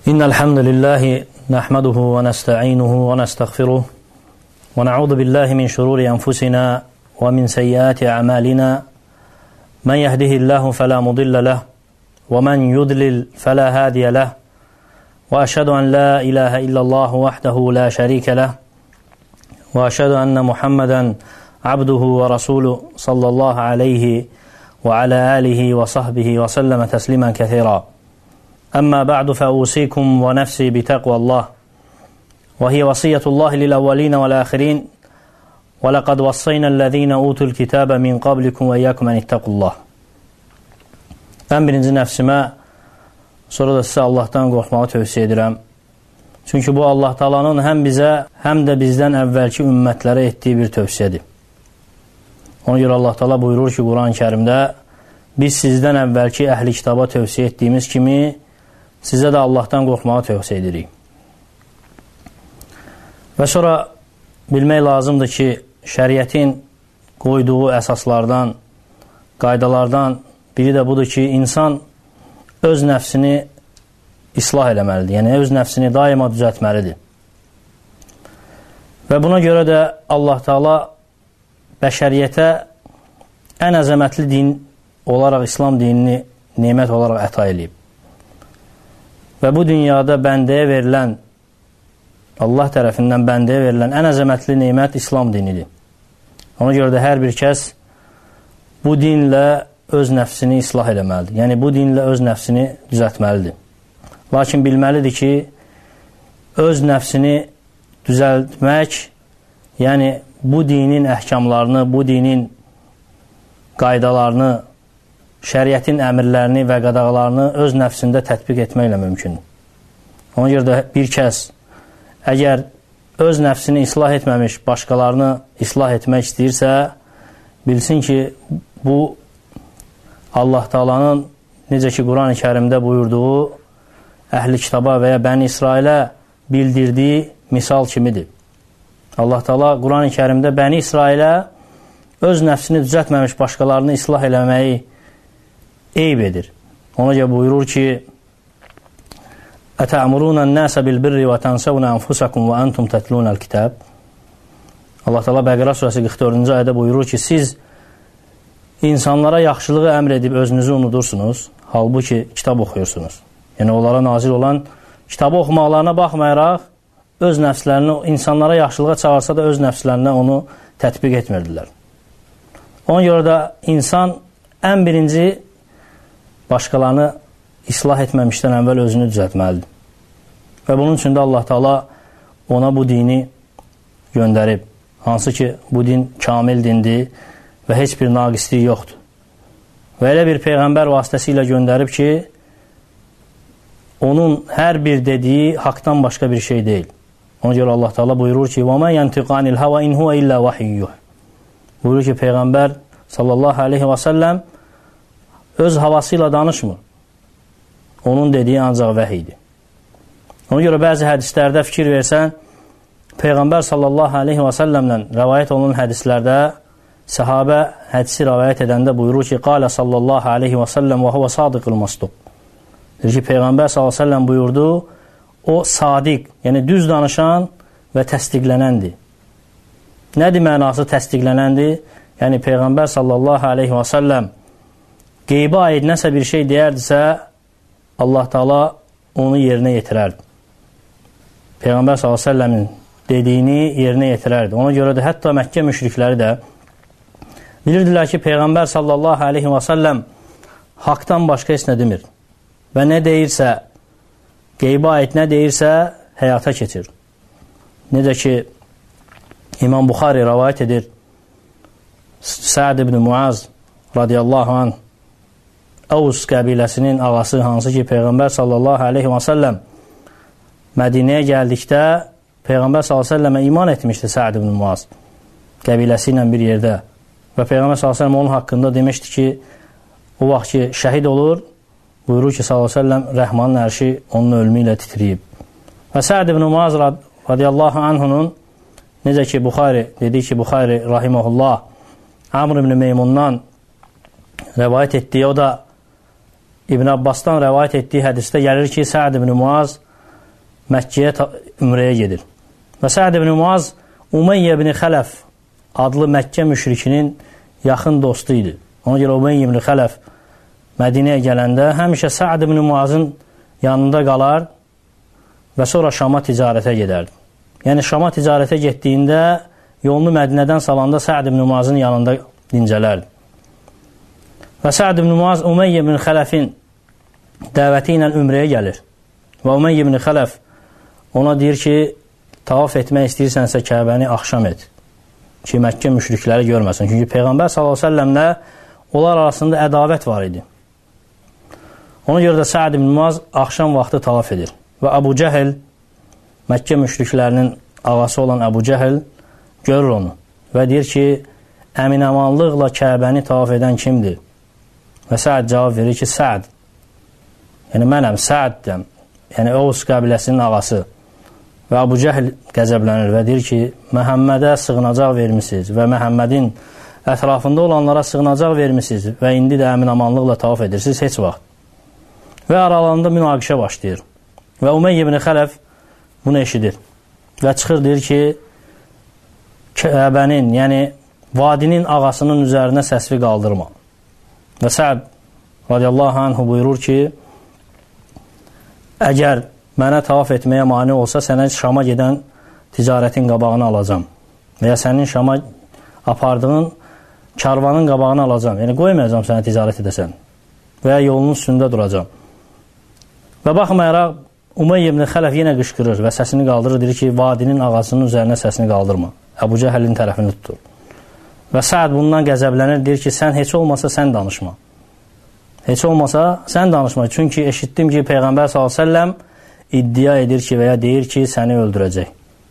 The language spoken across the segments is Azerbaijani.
إن الحمد لله نحمده ونستعينه ونستغفره ونعوذ بالله من شرور أنفسنا ومن سيئات أعمالنا من يهده الله فلا مضل له ومن يضلل فلا هادي له وأشهد أن لا إله إلا الله وحده لا شريك له وأشهد أن محمدا عبده ورسوله صلى الله عليه وعلى آله وصحبه وسلم تسليما كثيرا أما بعد فأوصيكم ونفسي بتقوى الله وهي وصية الله للأولين والآخرين ولقد وصينا الذين أوتوا الكتاب من قبلكم وإياكم أن اتقوا الله. Ən birinci nəfsimə, sonra da sizə Allahdan qorxmağı tövsiyə edirəm. Çünki bu Allah Taala'nın həm bizə, həm də bizdən əvvəlki ümmətlərə etdiyi bir tövsiyədir. Ona görə Allah Taala buyurur ki, Quran-ı Kərimdə biz sizdən əvvəlki əhli kitaba tövsiyə etdiyimiz kimi sizə də Allahdan qorxmağı tövsiyə edirik. Və sonra bilmək lazımdır ki, şəriətin qoyduğu əsaslardan, qaydalardan biri də budur ki, insan öz nəfsini islah eləməlidir. Yəni, öz nəfsini daima düzəltməlidir. Və buna görə də Allah Taala bəşəriyyətə ən əzəmətli din olaraq İslam dinini nemət olaraq əta edib. Və bu dünyada bəndəyə verilən, Allah tərəfindən bəndəyə verilən ən əzəmətli nemət İslam dinidir. Ona görə də hər bir kəs bu dinlə öz nəfsini islah eləməlidir. Yəni, bu dinlə öz nəfsini düzəltməlidir. Lakin bilməlidir ki, öz nəfsini düzəltmək, yəni bu dinin əhkamlarını, bu dinin qaydalarını, şəriətin əmrlərini və qadağalarını öz nəfsində tətbiq etməklə mümkündür. Ona görə də bir kəs əgər öz nəfsini islah etməmiş, başqalarını islah etmək istəyirsə, bilsin ki, bu Allah Taala'nın necə ki Quran-ı Kərimdə buyurduğu əhli kitaba və ya Bəni İsrailə bildirdiyi misal kimidir. Allah Taala Quran-ı Kərimdə Bəni İsrailə öz nəfsini düzəltməmiş başqalarını islah eləməyi eyb edir. Ona görə buyurur ki, Ətə'murunən nəsə bil-birri və tənsəvnə ənfusakum və əntum tətlunəl kitab. Allah Taala Bəqərə surəsi 44-cü ayədə buyurur ki, siz insanlara yaxşılığı əmr edib özünüzü unudursunuz, halbuki kitab oxuyursunuz. Yəni, onlara nazil olan kitabı oxumaqlarına baxmayaraq, öz nəfslərini, insanlara yaxşılığa çağırsa da öz nəfslərinə onu tətbiq etmirdilər. Ona görə də insan ən birinci başqalarını islah etməmişdən əvvəl özünü düzəltməlidir. Və bunun üçün də Allah Taala ona bu dini göndərib. Hansı ki, bu din kamil dindir və heç bir naqisliyi yoxdur. Və elə bir Peyğəmbər vasitəsilə göndərib ki, onun hər bir dediyi haqdan başqa bir şey deyil. Ona görə Allah Taala buyurur ki, وَمَا يَنْتِقَ عَنِ الْهَوَا إِنْ هُوَ إِلَّا وَحِيُّهُ. Buyurur ki, Peyğəmbər sallallahu aleyhi və səlləm öz havası ilə danışmır. Onun dediyi ancaq vəhiydir. Ona görə bəzi hədislərdə fikir versən, Peyğəmbər sallallahu aleyhi və səlləmlə rəvayət olunan hədislərdə səhabə hədisi rəvayət edəndə buyurur ki, qalə sallallahu aleyhi və səlləm və huvə sadiqul masduq. Deyir ki, Peyğəmbər sallallahu aleyhi və səlləm buyurdu, o sadiq, yəni düz danışan və təsdiqlənəndir. Nədir mənası təsdiqlənəndir? Yəni, Peyğəmbər sallallahu aleyhi və səlləm qeybə aid nəsə bir şey deyərdisə, Allah Taala onu yerinə yetirərdi. Peyğəmbər sallallahu əleyhi və səlləmin dediyini yerinə yetirərdi. Ona görə də hətta Məkkə müşrikləri də bilirdilər ki, Peyğəmbər sallallahu əleyhi və səlləm haqdan başqa heç nə demir. Və nə deyirsə, qeybə aid nə deyirsə, həyata keçir. Necə ki, İmam Buxari rəvayət edir, Səd ibn Muaz radiyallahu anh Əvs qəbiləsinin ağası, hansı ki, Peyğəmbər sallallahu aleyhi və səlləm Mədinəyə gəldikdə Peyğəmbər sallallahu aleyhi və səlləmə iman etmişdi Səd ibn Muaz qəbiləsi ilə bir yerdə və Peyğəmbər sallallahu aleyhi və səlləm onun haqqında demişdi ki, o vaxt ki, şəhid olur, buyurur ki, sallallahu aleyhi və səlləm Rəhmanın ərşi onun ölümü ilə titriyib. Və Səd ibn Muaz radiyallahu anhunun necə ki, Buxari, dedi ki, Buxari rahiməhullah Amr ibn Meymundan rəvayət etdiyi, o da İbn Abbasdan rəvayət etdiyi hədisdə gəlir ki, Səd ibn Muaz Məkkəyə ümrəyə gedir. Və Sə'd ibn Muaz Umeyyə ibn Xələf adlı Məkkə müşrikinin yaxın dostu idi. Ona görə Umeyyə ibn Xələf Mədinəyə gələndə həmişə Sə'd ibn Muazın yanında qalar və sonra Şama ticarətə gedərdi. Yəni Şama ticarətə getdiyində yolunu Mədinədən salanda Sə'd ibn Muazın yanında dincələrdi. Və Sə'd ibn Muaz Umeyyə ibn Xələfin dəvəti ilə ümrəyə gəlir. Və Umeyyə ibn Xələf ona deyir ki, tavaf etmək istəyirsənsə Kəbəni axşam et ki, Məkkə müşrikləri görməsin. Çünki Peyğəmbər s.ə.v-lə onlar arasında ədavət var idi. Ona görə də Sə'd ibn Muaz axşam vaxtı tavaf edir. Və Əbu Cəhil, Məkkə müşriklərinin ağası olan Əbu Cəhil görür onu və deyir ki, əmin-əmanlıqla Kəbəni tavaf edən kimdir? Və Sə'd cavab verir ki, Sə'd. Yəni mənəm, Sə'ddəm. Yəni Oğuz qəbiləsinin ağası. Və Əbu Cəhil qəzəblənir və deyir ki, Məhəmmədə sığınacaq vermişsiniz və Məhəmmədin ətrafında olanlara sığınacaq vermişsiniz və indi də əmin-amanlıqla tavaf edirsiniz heç vaxt. Və aralarında münaqişə başlayır. Və Umeyyə ibn Xələf bunu eşidir və çıxır deyir ki, Kəbənin, yəni vadinin ağasının üzərinə səsvi qaldırma. Və Sə'd radiyallahu anhu buyurur ki, əgər mənə tavaf etməyə mane olsa, sənə Şama gedən ticarətin qabağını alacam və ya sənin Şama apardığın karvanın qabağını alacam. Yəni qoymayacam sənə ticarət edəsən və ya yolunun üstündə duracam. Və baxmayaraq Umeyyə ibn Xələf yenə qışqırır və səsini qaldırır, deyir ki, vadinin ağasının üzərinə səsini qaldırma. Əbu Cəhəlin tərəfini tutur. Və Sə'd bundan qəzəblənir, deyir ki, sən heç olmasa sən danışma. Heç olmasa sən danışma. Çünki eşitdim ki, Peyğəmbər s.ə.v iddia edir ki, və ya deyir ki, səni öldürəcək.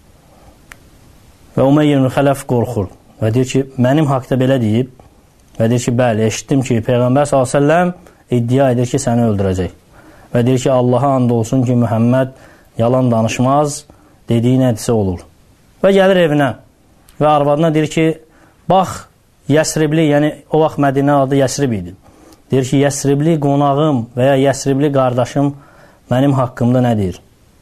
Və Umeyyə ibn Xələf qorxur və deyir ki, mənim haqda belə deyib və deyir ki, bəli, eşitdim ki, Peyğəmbər s.ə.v iddia edir ki, səni öldürəcək. Və deyir ki, Allaha and olsun ki, Mühəmməd yalan danışmaz, dediyi nədirsə olur. Və gəlir evinə və arvadına deyir ki, bax, Yəsribli, yəni o vaxt Mədinə adı Yəsrib idi. Deyir ki, Yəsribli qonağım və ya Yəsribli qardaşım mənim haqqımda nə deyir?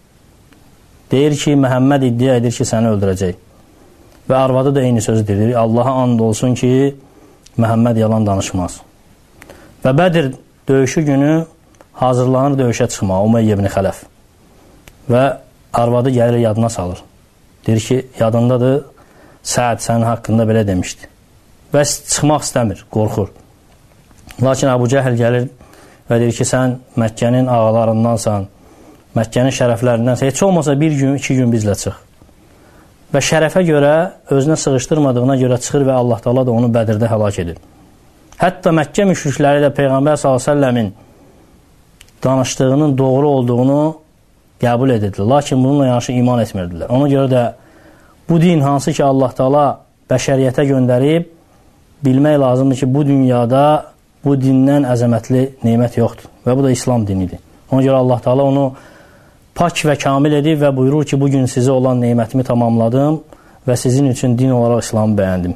Deyir ki, Məhəmməd iddia edir ki, səni öldürəcək. Və arvadı da eyni sözü deyir, Allaha and olsun ki, Məhəmməd yalan danışmaz. Və Bədir döyüşü günü hazırlanır döyüşə çıxmağa, Umeyyə ibn Xələf. Və arvadı gəlir yadına salır. Deyir ki, yadındadır, Sə'd sənin haqqında belə demişdi. Və çıxmaq istəmir, qorxur. Lakin Əbu Cəhil gəlir və deyir ki, sən Məkkənin ağalarındansan, Məkkənin şərəflərindənsən, heç olmasa bir gün, 2 gün bizlə çıx. Və şərəfə görə, özünə sığışdırmadığına görə çıxır və Allah Taala da onu Bədirdə həlak edir. Hətta Məkkə müşrikləri də Peyğəmbər s.ə.v-in danışdığının doğru olduğunu qəbul edirdilər. Lakin bununla yanaşı iman etmirdilər. Ona görə də bu din hansı ki Allah Taala bəşəriyyətə göndərib, bilmək lazımdır ki, bu dünyada bu dindən əzəmətli neymət yoxdur. Və bu da İslam dinidir. Ona görə Allah Taala onu pak və kamil edib və buyurur ki, bugün sizə olan neymətimi tamamladım və sizin üçün din olaraq İslamı bəyəndim.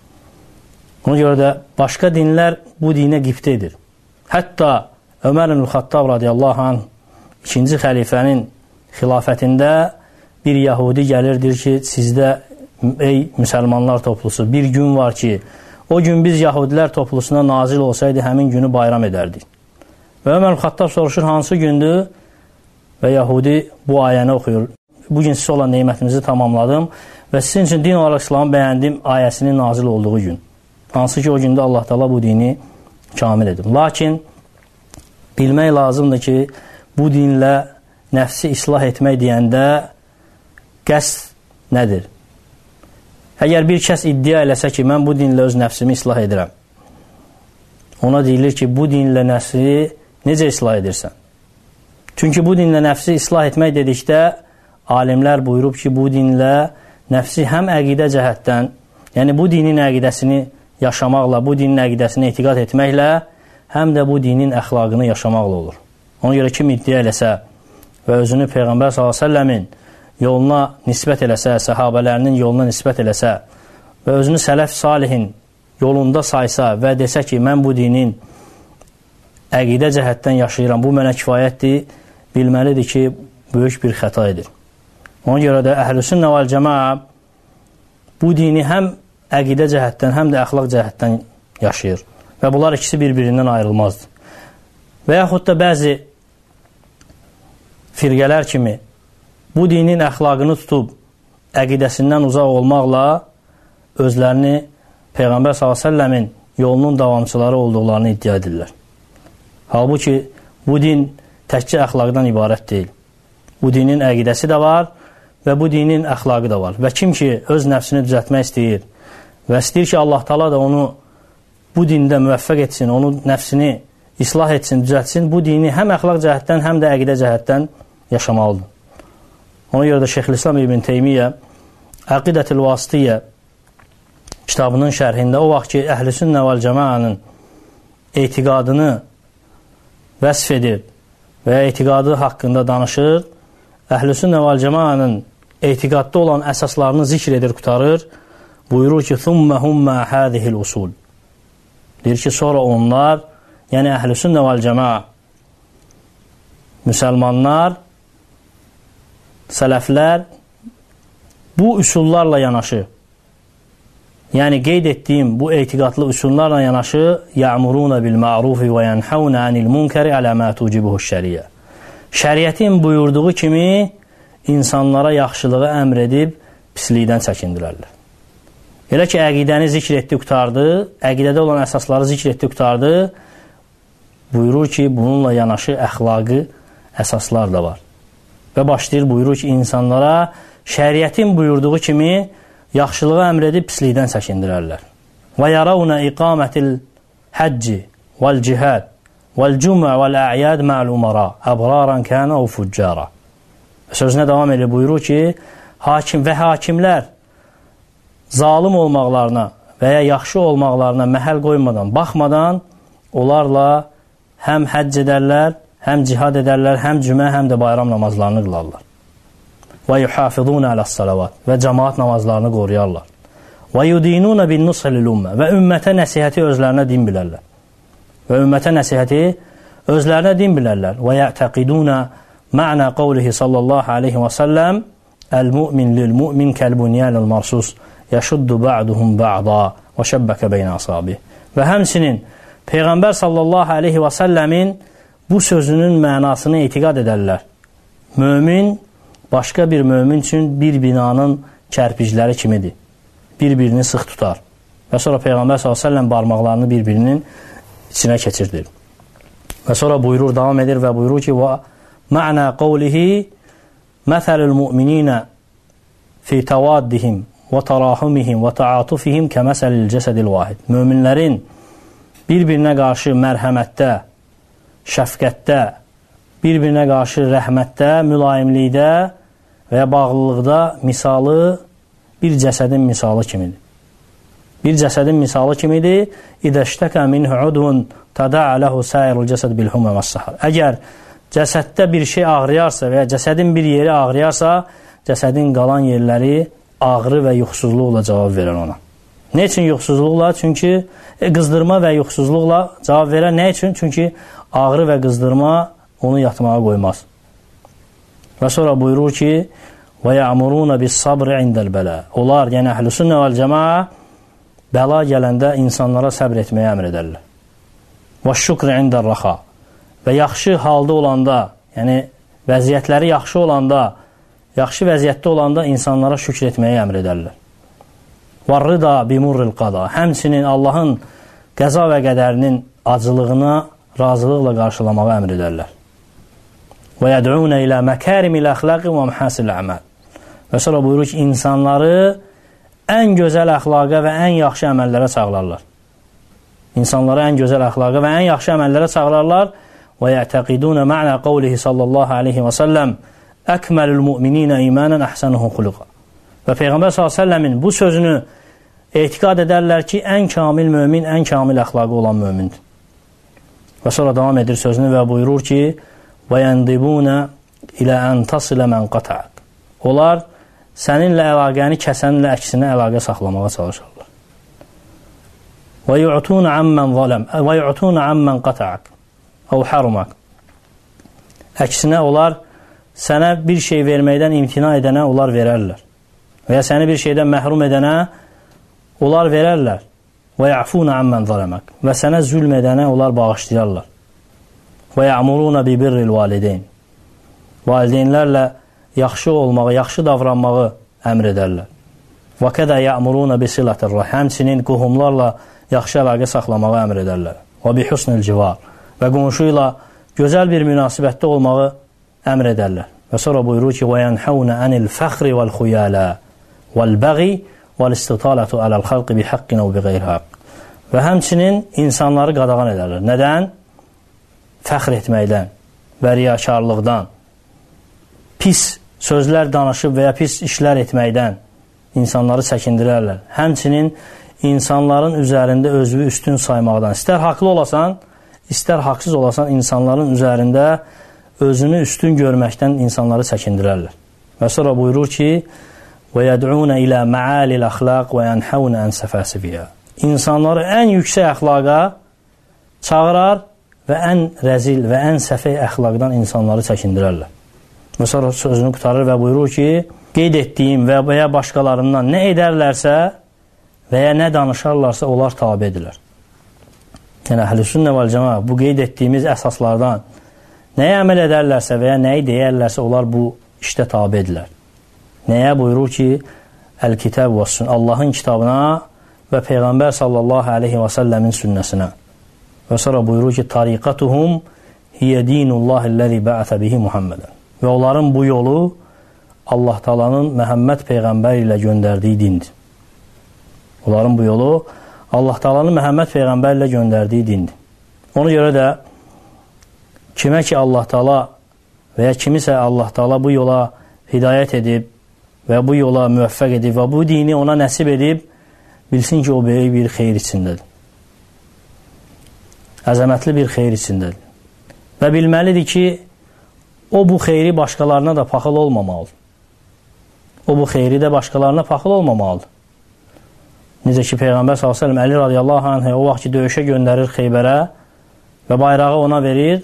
Ona görə də başqa dinlər bu dinə qibtə edir. Hətta Ömər ibn Xattab radiyallahu anh 2-ci xəlifənin xilafətində bir yəhudi gəlirdir ki, sizdə ey müsəlmanlar toplusu bir gün var ki, o gün biz yəhudilər toplusuna nazil olsaydı həmin günü bayram edərdik. Və Ömər ibn Xattab soruşur, hansı gündür? Və yəhudi bu ayəni oxuyur. Bugün sizə olan neymətinizi tamamladım və sizin üçün din olaraq İslamı bəyəndim ayəsinin nazil olduğu gün. Hansı ki, o gündə Allah Taala bu dini kamil edib. Lakin bilmək lazımdır ki, bu dinlə nəfsi islah etmək deyəndə qəsd nədir? Əgər bir kəs iddia eləsə ki, mən bu dinlə öz nəfsimi islah edirəm, ona deyilir ki, bu dinlə nəfsi necə islah edirsən? Çünki bu dinlə nəfsi islah etmək dedikdə, alimlər buyurub ki, bu dinlə nəfsi həm əqidə cəhətdən, yəni bu dinin əqidəsini yaşamaqla, bu dinin əqidəsini etiqad etməklə, həm də bu dinin əxlaqını yaşamaqla olur. Ona görə kim iddia eləsə və özünü Peyğəmbər s.ə.v-in yoluna nisbət eləsə, səhabələrinin yoluna nisbət eləsə və özünü sələf salihin yolunda saysa və desə ki, mən bu dinin əqidə cəhətdən yaşayıram, bu mənə kifayətdir, bilməlidir ki, böyük bir xəta edir. Ona görə də Əhlüsünnə vəl Cəmaə bu dini həm əqidə cəhətdən, həm də əxlaq cəhətdən yaşayır. Və bunlar ikisi bir-birindən ayrılmazdır. Və yaxud da bəzi firqələr kimi bu dinin əxlaqını tutub əqidəsindən uzaq olmaqla özlərini Peyğəmbər s.ə.v-in yolunun davamçıları olduqlarını iddia edirlər. Halbuki bu din təkcə əxlaqdan ibarət deyil. Bu dinin əqidəsi də var və bu dinin əxlaqı da var. Və kim ki öz nəfsini düzəltmək istəyir və istəyir ki Allah Taala da onu bu dində müvəffəq etsin, onun nəfsini islah etsin, düzəltsin, bu dini həm əxlaq cəhətdən, həm də əqidə cəhətdən yaşamalıdır. Ona görə də Şeyxülislam İbn Teymiyyə Əqidətül Vasitiyyə kitabının şərhində o vaxt ki Əhlüsünnə vəl Cəmaənin etiqadını vəsf edir və etiqadı haqqında danışır, Əhlüsünnə vəl Cəmaənin etiqadda olan əsaslarını zikr edir, qutarır, buyurur ki ثُمَّ هُمَّ هَذِهِ الْأُصُولِ deyir ki, sonra onlar, yəni Əhlüsünnə vəl Cəmaə, müsəlmanlar, sələflər bu üsullarla yanaşı, yəni qeyd etdiyim bu etiqadlı üsullarla yanaşı ya'muruna bil ma'rufi və yanhauna anil munkari ala ma tujibuhu şəriə. Şəriətin buyurduğu kimi insanlara yaxşılığı əmr edib pislikdən çəkindirərlər. Elə ki əqidəni zikr etdi, qutardı, əqidədə olan əsasları zikr etdi, qutardı, buyurur ki bununla yanaşı əxlaqı əsaslar da var. Və başlayır buyurur ki insanlara şəriətin buyurduğu kimi yaxşılığı əmr edib pislikdən çəkindirərlər. Və yaravna iqamətil həcci vəl cihad vəl cümə vəl ə'yad mə'l umara əbraran kənə və fuccara. Sözünə davam edir, buyurur ki hakim və hakimlər zalim olmaqlarına və ya yaxşı olmaqlarına məhəl qoymadan, baxmadan onlarla həm həcc edərlər, həm cihad edərlər, həm cümə, həm də bayram namazlarını qılarlar. Və yuhafizuna alas-salavat və cemaat namazlarını qoruyarlar. Və yudinuna bin-nushi lil-ummə və ümmətə nəsihəti özlərinə din bilərlər. Və ümmətə nəsihəti özlərinə din bilərlər. Və ya'taqiduna ma'na qawlihi sallallahu alayhi və sallam el-mu'min lil-mu'min kal-bunyanil marsus yashuddu ba'duhum ba'da və şəbbəkə beynə asabi. Və həmçinin Peyğəmbər sallallahu alayhi və salləmin bu sözünün mənasını etiqad edərlər. Mömin başqa bir mömin üçün bir binanın kərpicləri kimidir. Bir-birini sıx tutar. Və sonra Peyğəmbər s.ə.v barmaqlarını bir-birinin içinə keçirdir. Və sonra buyurur, davam edir və buyurur ki معنى قوله مثل المؤمنين في توادهم وتراحمهم وتعاطفهم كمثل الجسد الواحد. Möminlərin bir-birinə qarşı mərhəmətdə, şəfqətdə, bir-birinə qarşı rəhmətdə, mülayimlikdə və ya bağlılıqda misalı bir cəsədin misalı kimidir. Bir cəsədin misalı kimidir. İdəştəkə minhu udvun tada'a lahu sairul cəsəd bil-humə və-s-sahar. Əgər cəsəddə bir şey ağrıyarsa və ya cəsədin bir yeri ağrıyarsa, cəsədin qalan yerləri ağrı və yuxusuzluqla cavab verər ona. Nə üçün yuxusuzluqla? Çünki qızdırma və yuxusuzluqla cavab verər. Nə üçün? Çünki ağrı və qızdırma onu yatmağa qoymaz. Və sonra buyurur ki və ya'muruna bis-sabri indəl-bələ. Onlar, yəni Əhlüsünnə vəl-Cəmaə bəla gələndə insanlara səbr etməyə əmr edərlər. Və şükr indəl-raxa. Və yaxşı halda olanda, yəni vəziyyətləri yaxşı olanda, yaxşı vəziyyətdə olanda insanlara şükr etməyə əmr edərlər. وَالرِّضَى بِمُرِّ الْقَضَى. Həmçinin Allahın qəza və qədərinin acılığına razılıqla qarşılamağa əmr edərlər. وَيَدْعُونَ إِلَى مَكَارِمِ الْأَخْلَاقِ وَمَحَاسِنِ الْأَعْمَالِ. Və sonra buyurur ki, insanları ən gözəl əxlaqa və ən yaxşı əməllərə çağırarlar. İnsanları ən gözəl əxlaqa və ən yaxşı əməllərə çağırarlar. وَيَعْتَقِدُونَ مَعْنَى قَوْلِهِ sallallahu aleyhi və səlləm أَكْمَلُ الْمُؤْمِنِينَ إِيمَانًا أَحْسَنُهُ خُلُقًا. Və Peyğəmbər s.ə.v-in bu sözünü etiqad edərlər ki, ən kamil mömin, ən kamil əxlaqı olan mömindir. Və sonra davam edir sözünü və buyurur ki وَيَنْدِبُونَ إِلَى أَنْ تَصِلَ مَنْ قَطَعَكَ. Onlar səninlə əlaqəni kəsənlə əksinə əlaqə saxlamağa çalışırlar. وَيُعْتُونَ عَمَّنْ قَطَعَكَ أَوْ حَرُمَكَ. Əksinə onlar sənə bir şey verməkdən imtina edənə onlar verərlər. Və ya səni bir şeydən məhrum edənə onlar verərlər. Və ya'funa amman zalamak. Və sənə zülm edənə onlar bağışlayarlar. Və ya'muruna bi birril valideyn. Valideynlərlə yaxşı olmağı, yaxşı davranmağı əmr edərlər. Və kədə ya'muruna bi silatir rahim. Həmçinin qohumlarla yaxşı əlaqə saxlamağı əmr edərlər. Və bi husnil civar. Və qonşu ilə gözəl bir münasibətdə olmağı əmr edərlər. Və sonra buyurur ki: "Və yanhauna anil fəxri vel xuyala vel bəği vel istitalatu alal xalqi bi haqqin və bi qeyri haqq." Və həmçinin insanları qadağan edərlər. Nədən? Fəxr etməkdən və riyakarlıqdan, pis sözlər danışıb və ya pis işlər etməkdən insanları çəkindirərlər. Həmçinin insanların üzərində özünü üstün saymaqdan, istər haqlı olasan, istər haqsız olasan, insanların üzərində özünü üstün görməkdən insanları çəkindirərlər. Və sonra buyurur ki: "Və yəd'una ilə ma'alil əxlaq və yanhauna an safasifiyya." İnsanları ən yüksək əxlaqa çağırar və ən rəzil və ən səfeh əxlaqdan insanları çəkindirərlər. Və sonra sözünü qutarır və buyurur ki: "Qeyd etdiyim və ya başqalarından nə edərlərsə və ya nə danışarlarsa onlar tabedirlər." Yəni Əhlüsünnə vəl Cəmaə bu qeyd etdiyimiz əsaslardan nəyə əməl edərlərsə və ya nəyi deyərlərsə onlar bu işdə tabedirlər. Nəyə buyurur ki: "Əl-kitab və sünnə." Allahın kitabına və Peyğəmbər sallallahu aleyhi və səlləmin sünnəsinə. Və sonra buyurur ki: "Tariqatuhum hiyə dinullahilləzi bə'ətə bihi Muhammedən." Və onların bu yolu Allah Taala'nın Məhəmməd Peyğəmbər ilə göndərdiyi dindir. Onların bu yolu Allah Taala'nın Məhəmməd Peyğəmbər ilə göndərdiyi dindir. Ona görə də kimə ki Allah Taala və ya kimisə Allah Taala bu yola hidayət edib və bu yola müvəffəq edib və bu dini ona nəsib edib, bilsin ki, o böyük bir xeyir içindədir. Əzəmətli bir xeyir içindədir. Və bilməlidir ki, o bu xeyri başqalarına da paxıl olmamalıdır. O bu xeyri də başqalarına paxıl olmamalıdır. Necə ki, Peyğəmbər s.ə.v Əli radiyallahu anh o vaxt ki, döyüşə göndərir Xeybərə və bayrağı ona verir,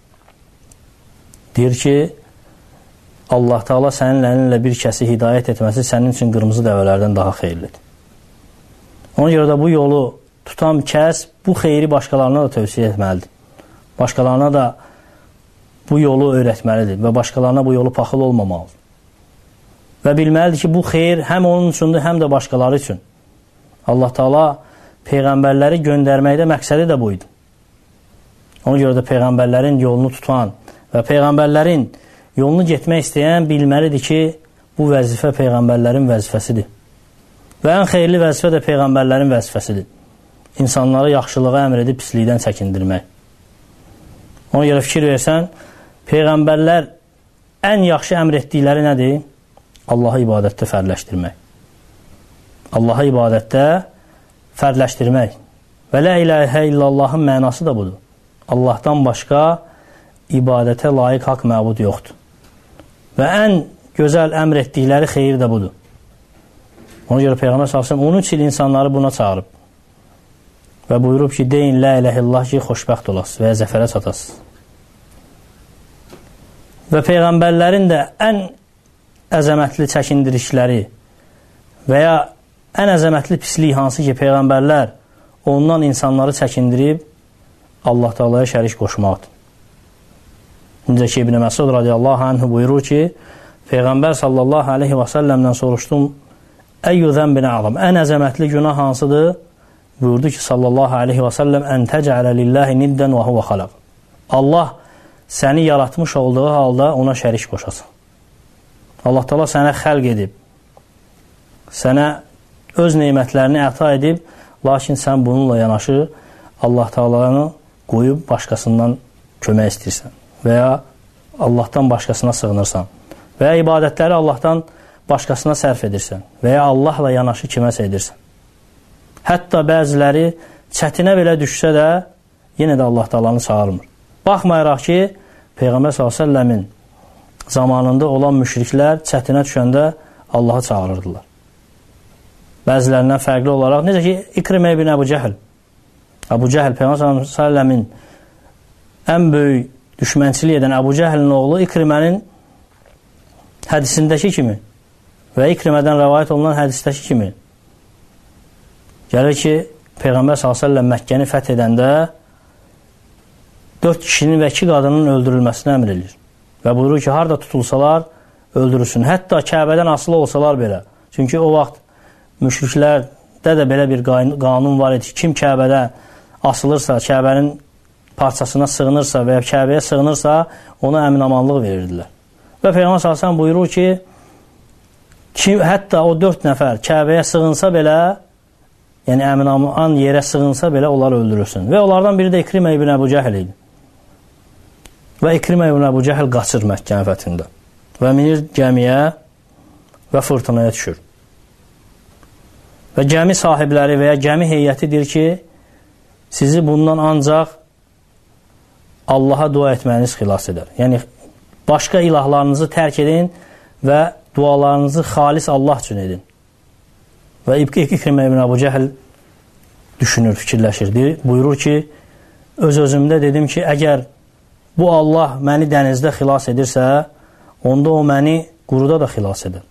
deyir ki, Allah Taala sənin əlinlə bir kəsi hidayət etməsi sənin üçün qırmızı dəvələrdən daha xeyirlidir. Ona görə də bu yolu tutan kəs bu xeyri başqalarına da tövsiyə etməlidir. Başqalarına da bu yolu öyrətməlidir və başqalarına bu yolu paxıl olmamalıdır. Və bilməlidir ki, bu xeyir həm onun üçündür, həm də başqaları üçün. Allah Taala Peyğəmbərləri göndərməkdə məqsədi də buydu. Ona görə də Peyğəmbərlərin yolunu tutan və Peyğəmbərlərin yolunu getmək istəyən bilməlidir ki, bu vəzifə Peyğəmbərlərin vəzifəsidir. Və ən xeyirli vəzifə də Peyğəmbərlərin vəzifəsidir. İnsanları yaxşılığa əmr edib pislikdən çəkindirmək. Ona görə fikir versən, Peyğəmbərlər ən yaxşı əmr etdikləri nədir? Allahı ibadətdə fərqləşdirmək. Allahı ibadətdə fərqləşdirmək. Və la ilahə illallahın mənası da budur. Allahdan başqa ibadətə layiq haqq məbud yoxdur. Və ən gözəl əmr etdikləri xeyir də budur. Ona görə Peyğəmbər s.ə.v 13 il insanları buna çağırıb və buyurub ki, deyin la ilahə illallah ki, xoşbəxt olasınız və ya zəfərə çatasınız. Və Peyğəmbərlərin də ən əzəmətli çəkindirişləri və ya ən əzəmətli pislik hansı ki, Peyğəmbərlər ondan insanları çəkindirib Allah Taala'ya şərik qoşmaqdır. Necə ki, İbn Məsud radiyallahu anh buyurur ki, Peyğəmbər sallallahu aleyhi və səlləmdən soruşdum, əyyü zənbin əzəm, ən əzəmətli günah hansıdır? Buyurdu ki, sallallahu aleyhi və səlləm, ən təcələ lillahi niddən və huvə xaləq. Allah səni yaratmış olduğu halda ona şərik qoşasın. Allah Taala sənə xəlq edib, sənə öz neymətlərini əta edib, lakin sən bununla yanaşı Allah Taala'nı qoyub başqasından kömək istəyirsən və ya Allahdan başqasına sığınırsan və ya ibadətləri Allahdan başqasına sərf edirsən və ya Allahla yanaşı kiməsə edirsən. Hətta bəziləri çətinə belə düşsə də yenə də Allah Taala'nı çağırmır. Baxmayaraq ki, Peyğəmbər s.ə.v-in zamanında olan müşriklər çətinə düşəndə Allahı çağırırdılar. Bəzilərindən fərqli olaraq, necə ki, İkrimə ibn Əbu Cəhl. Əbu Cəhl, Peyğəmbər s.ə.v-in ən böyük düşmənçilik edən Əbu Cəhlin oğlu İkrimənin hədisindəki kimi və İkrimədən rəvayət olunan hədisdəki kimi gəlir ki, Peyğəmbər s.ə.v Məkkəni fəth edəndə 4 kişinin və 2 qadının öldürülməsini əmr edir. Və buyurur ki, harada tutulsalar öldürülsün. Hətta Kəbədən asılı olsalar belə. Çünki o vaxt müşriklərdə də belə bir qanun var idi. Kim Kəbədə asılırsa, Kəbənin parçasına sığınırsa və ya Kəbəyə sığınırsa, ona əmin-amanlıq verirdilər. Və Peyğəmbər s.ə.v buyurur ki, hətta o 4 nəfər Kəbəyə sığınsa belə, yəni əmin-aman yerə sığınsa belə onlar öldürürsün. Və onlardan biri də İkrimə ibn Əbu Cəhl idi. Və İkrimə ibn Əbu Cəhl qaçır Məkkənin fəthində və minir gəmiyə və fırtınaya düşür. Və gəmi sahibləri və ya gəmi heyəti deyir ki, sizi bundan ancaq Allaha dua etməyiniz xilas edər. Yəni, başqa ilahlarınızı tərk edin və dualarınızı xalis Allah üçün edin. Və İkrimə ibn Əbu Cəhl düşünür, fikirləşir. Buyurur ki, öz-özümdə dedim ki, əgər bu Allah məni dənizdə xilas edirsə, onda o məni quruda da xilas edir.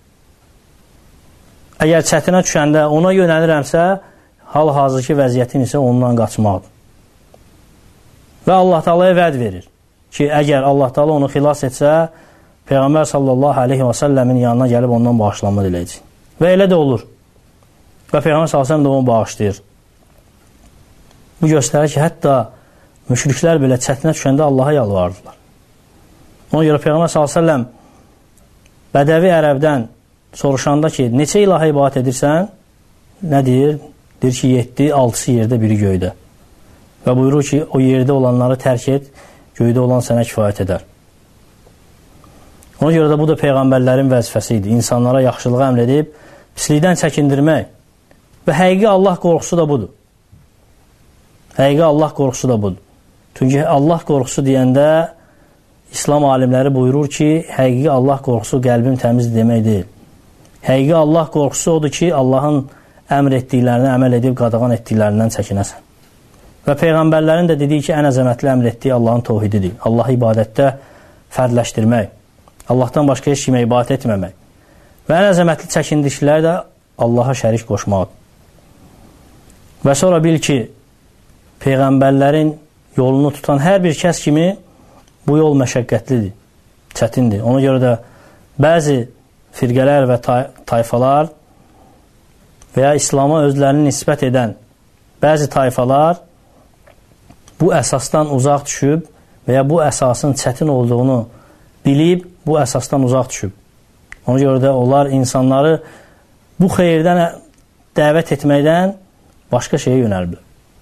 Əgər çətinə düşəndə ona yönəlirəmsə, hal-hazırki vəziyyətim isə ondan qaçmaqdır. Və Allah Taalaya vəd verir ki, əgər Allah Taala onu xilas etsə, Peyğəmbər sallallahu aleyhi və səlləmin yanına gəlib ondan bağışlanma diləyəcək. Və elə də olur. Və Peyğəmbər sallallahu aleyhi və səlləm də onu bağışlayır. Bu göstərir ki, hətta müşriklər belə çətinə düşəndə Allaha yalvardılar. Ona görə Peyğəmbər sallallahu əleyhi və səlləm Bədəvi ərəbdən soruşanda ki, neçə ilaha ibadət edirsən? Nə deyir? Deyir ki, 7, 6-sı yerdə, biri göydə. Və buyurur ki, o yerdə olanları tərk et, göydə olan sənə kifayət edər. Ona görə də bu da Peyğəmbərlərin vəzifəsi idi. İnsanlara yaxşılığı əmr edib, pislikdən çəkindirmək. Və həqiqi Allah qorxusu da budur. Həqiqi Allah qorxusu da budur. Çünki Allah qorxusu deyəndə İslam alimləri buyurur ki, həqiqi Allah qorxusu qəlbin təmiz demək deyil. Həqiqi Allah qorxusu odur ki, Allahın əmr etdiklərini əməl edib qadağan etdiklərindən çəkinəsən. Və Peyğəmbərlərin də dediyi ki, ən əzəmətli əmr etdiyi Allahın tövhididir. Allahı ibadətdə fərdləşdirmək, Allahdan başqa heç kimə ibadət etməmək. Və ən əzəmətli çəkindikləri də Allaha şərik qoşmaqdır. Və sonra bil ki, Peyğəmbərlərin yolunu tutan hər bir kəs kimi bu yol məşəqqətlidir, çətindir. Ona görə də bəzi firqələr və tayfalar və ya İslama özlərini nisbət edən bəzi tayfalar bu əsasdan uzaq düşüb və ya bu əsasın çətin olduğunu bilib, bu əsasdan uzaq düşüb. Ona görə də onlar insanları bu xeyirdən dəvət etməkdən başqa şeyə yönəlbir.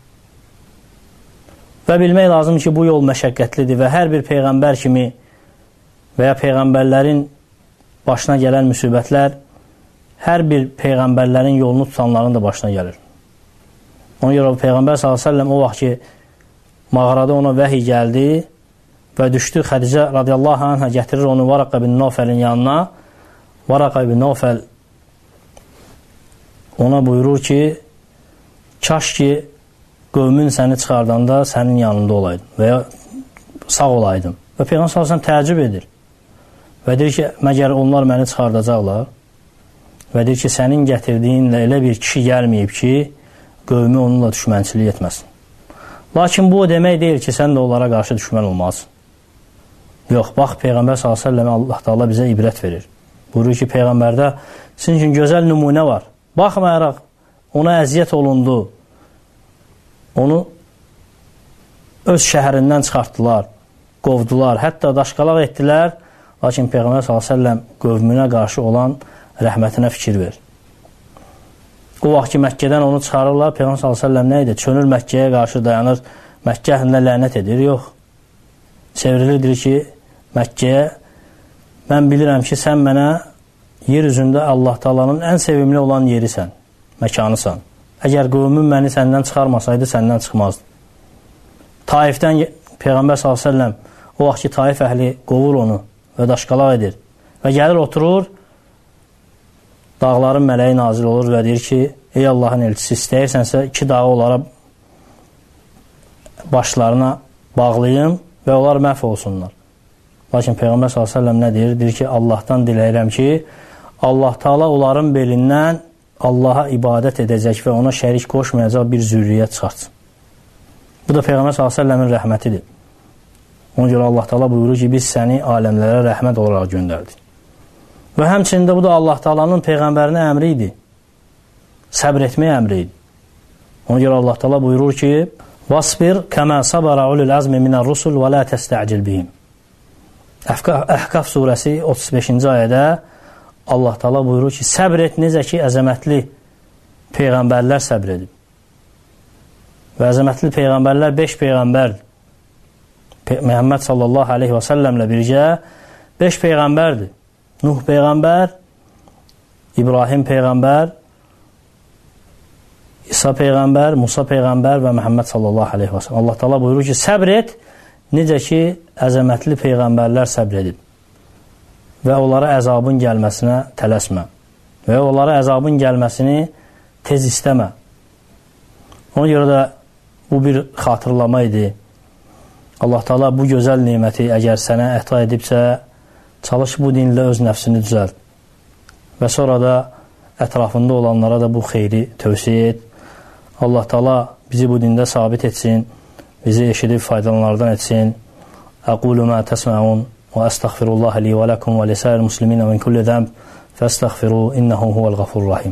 Və bilmək lazım ki, bu yol məşəqqətlidir və hər bir Peyğəmbər kimi və ya Peyğəmbərlərin başına gələn müsibətlər hər bir Peyğəmbərlərin yolunu tutanların da başına gəlir. Ona görə Peyğəmbər s.ə.v o vaxt ki, mağarada ona vəhiy gəldi və düşdü, Xədicə radiyallahu anhə gətirir onu Varaqa ibn Nofəlin yanına. Varaqa ibn Nofəl ona buyurur ki, kaş ki, qövmün səni çıxardanda sənin yanında olaydın və ya sağ olaydın. Və Peyğəmbər s.ə.v təəccüb edir və deyir ki, məgər onlar məni çıxardacaqlar və deyir ki, sənin gətirdiyinlə elə bir kişi gəlməyib ki, qövmü onunla düşmənçilik etməsin. Lakin bu o demək deyil ki, sən də onlara qarşı düşmən olmazsın. Yox, bax, Peyğəmbər s.ə.v Allah Taala bizə ibrət verir. Buyurur ki, Peyğəmbərdə sizin üçün gözəl nümunə var. Baxmayaraq, ona əziyyət olundu, onu öz şəhərindən çıxartdılar, qovdular, hətta daşqalaq etdilər. Lakin Peyğəmbər s.ə.v qövmünə qarşı olan rəhmətinə fikir verir. O vaxt ki, Məkkədən onu çıxarırlar, Peyğəmbər s.ə.v nə idi? Çönür Məkkəyə qarşı dayanır, Məkkə əhlinə lənət edir. Yox. Çevrilir ki, Məkkəyə mən bilirəm ki, sən mənə yer üzündə Allah Taalanın ən sevimli olan yerisən, məkanısan. Əgər qövmün məni səndən çıxarmasaydı, səndən çıxmazdı. Taifdən Peyğəmbər s.ə.v o vaxt ki, Taif əhli qovur onu və daşqalaq edir. Və gəlir, oturur, dağların mələyi nazil olur və deyir ki, ey Allahın elçisi, istəyirsənsə 2 dağı onlara başlarına bağlayım və onlar məhv olsunlar. Lakin Peyğəmbər s.ə.v nə deyir? Deyir ki, Allahdan diləyirəm ki, Allah Taala onların belindən Allaha ibadət edəcək və ona şərik qoşmayacaq bir zürriyyət çıxartsın. Bu da Peyğəmbər s.ə.v-in rəhmətidir. Ona görə Allah Taala buyurur ki, biz səni aləmlərə rəhmət olaraq göndərdik. Və həmçində bu da Allah Taalanın Peyğəmbərinə əmri idi. Səbr etmək əmri idi. Ona görə Allah Taala buyurur ki, "Vasbir kama sabara ulul azmi minar rusul və la tasta'cil bihim." Əhqaf surəsi 35-ci ayədə Allah Taala buyurur ki, səbr et necə ki əzəmətli peyğəmbərlər səbr edib. Və əzəmətli peyğəmbərlər 5 peyğəmbərdir. Məhəmməd sallallahu aleyhi və səlləmlə birgə 5 peyğəmbərdir. Nuh peyğəmbər, İbrahim peyğəmbər, İsa peyğəmbər, Musa peyğəmbər və Məhəmməd sallallahu aleyhi və səlləm. Allah Taala buyurur ki, səbr et necə ki əzəmətli peyğəmbərlər səbr edib. Və onlara əzabın gəlməsinə tələsmə. Və onlara əzabın gəlməsini tez istəmə. Ona görə də bu bir xatırlama idi. Allah Taala bu gözəl neməti əgər sənə əta edibsə, çalış bu dinlə öz nəfsini düzəlt. Və sonra da ətrafında olanlara da bu xeyri tövsiyə et. Allah Taala bizi bu dində sabit etsin, bizi eşidib faydalanlardan etsin. Aqulu ma təsməun və əstəğfirullah li və ləkum və lisəir muslimin min kulli zəmb fəstəğfiru innehu huvəl-ğafurur rahim.